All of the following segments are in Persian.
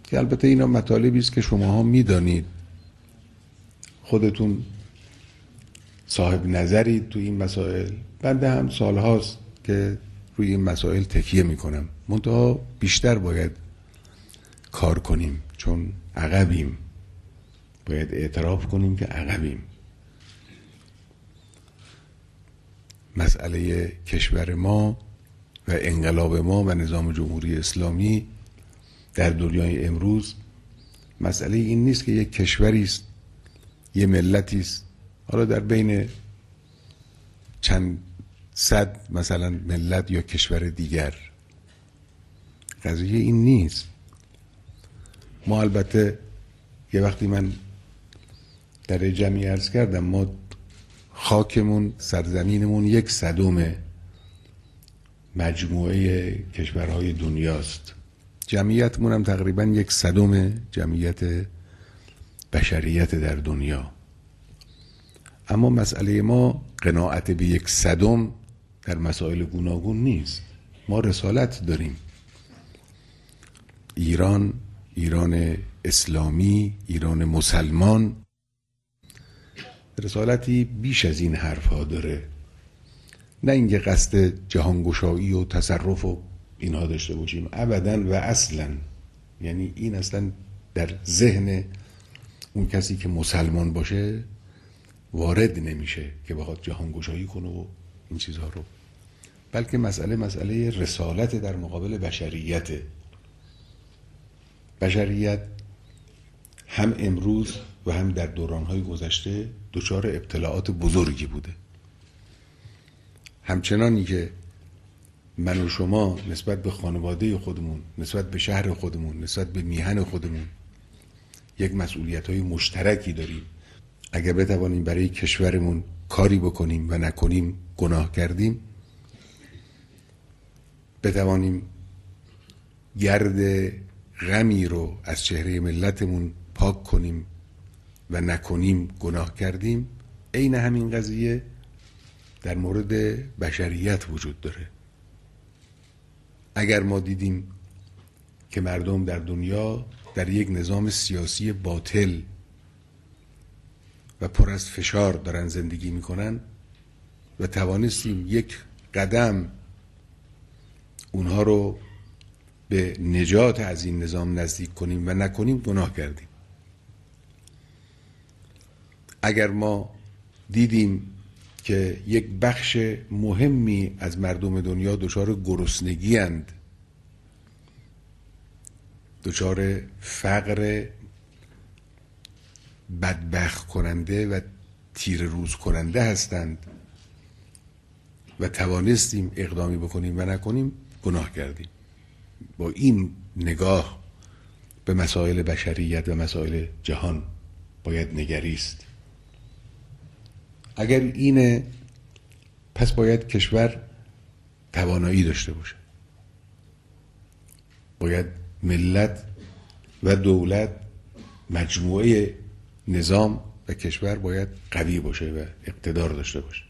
که البته اینا مطالبی است که شماها میدانید، خودتون صاحب نظرید تو این مسائل. بنده هم سالهاست که روی این مسائل تکیه میکنم، منتها بیشتر باید کار کنیم چون عقبیم. باید اعتراف کنیم که عقبیم. مسئله کشور ما و انقلاب ما و نظام جمهوری اسلامی در دنیای امروز مسئله این نیست که یک کشوری است، یه ملتی است، حالا در بین چند صد مثلا ملت یا کشور دیگر. قضیه این نیست. ما البته یه وقتی من در جمعی عرض کردم، ما خاکمون، سرزمینمون 1/100 مجموعه کشورهای دنیاست. جمعیتمون هم تقریبا 1/100 جمعیت بشریت در دنیا. اما مسئله ما قناعت به 1/100 در مسائل گوناگون نیست. ما رسالت داریم. ایران اسلامی، ایران مسلمان رسالتی بیش از این حرفها داره. نه اینکه قصد جهانگشایی و تصرف و اینها داشته باشیم، ابداً و اصلاً. یعنی این اصلاً در ذهن اون کسی که مسلمان باشه وارد نمیشه که بخواد جهانگشایی کنه و این چیزها رو، بلکه مسئله رسالت در مقابل بشریت. بشریت هم امروز و هم در دورانهای گذشته دچار ابتلاعات بزرگی بوده. همچنانی که من و شما نسبت به خانواده خودمون، نسبت به شهر خودمون، نسبت به میهن خودمون یک مسئولیت‌های مشترکی داریم. اگر بتوانیم برای کشورمون کاری بکنیم و نکنیم گناه کردیم، بتوانیم گرد غمی رو از چهره ملتمون پاک کنیم و نکنیم گناه کردیم. عین همین قضیه در مورد بشریت وجود داره. اگر ما دیدیم که مردم در دنیا در یک نظام سیاسی باطل و پر از فشار دارن زندگی میکنن و توانستیم یک قدم اونها رو به نجات از این نظام نزدیک کنیم و نکنیم گناه کردیم. اگر ما دیدیم که یک بخش مهمی از مردم دنیا دچار گرسنگی اند، دچار فقر بدبخت کننده و تیر روز کننده هستند و توانستیم اقدامی بکنیم و نکنیم گناه کردیم. با این نگاه به مسائل بشریت و مسائل جهان باید نگریست. اگر اینه، پس باید کشور توانایی داشته باشه. باید ملت و دولت، مجموعه نظام و کشور باید قوی باشه و اقتدار داشته باشه.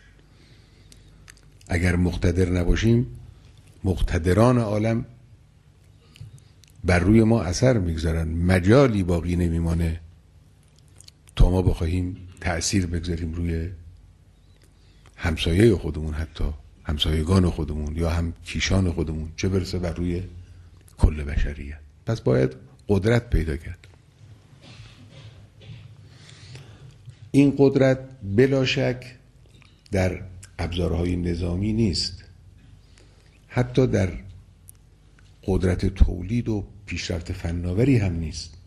اگر مقتدر نباشیم، مقتدران عالم بر روی ما اثر میگذارن. مجالی باقی نمیمانه تا ما بخواهیم تأثیر بگذاریم روی همسایه خودمون، حتی همسایگان خودمون یا هم کیشان خودمون، چه برسه بر روی کل بشریت. پس باید قدرت پیدا کرد. این قدرت بلا شک در ابزارهای نظامی نیست، حتی در قدرت تولید و پیشرفت فناوری هم نیست.